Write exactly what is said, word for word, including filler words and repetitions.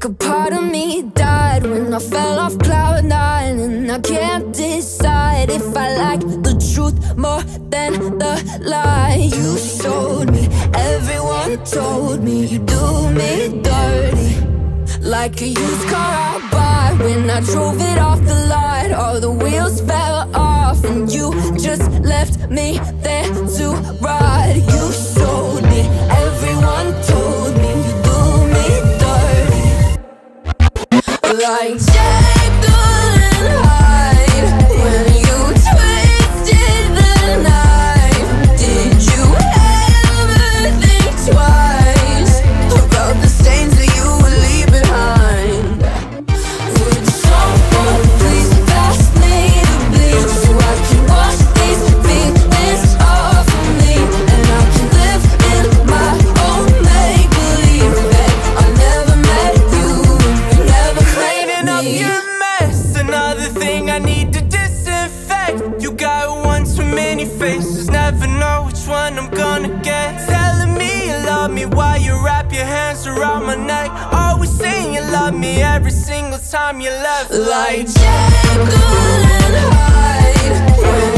a part of me died when I fell off cloud nine, and I can't decide if I like the truth more than the lie. You showed me, everyone told me you do me dirty, like a used car I bought when I drove it off the lot. All the wheels fell off and you just left me there to rot. You showed me, everyone told me you do me dirty, like Jekyll and Hyde when you twisted the knife. Did you ever think twice about the stains that you would leave behind? Would someone please pass me the bleach so I can wash these feelings off of me, and I can live in my own make-believe that I never met you, you never Cleaning up your mess, another thing I need to disinfect. You got one too many faces, never know which one I'm gonna get. Telling me you love me while you wrap your hands around my neck. Always saying you love me every single time you left. like Jekyll and Hyde when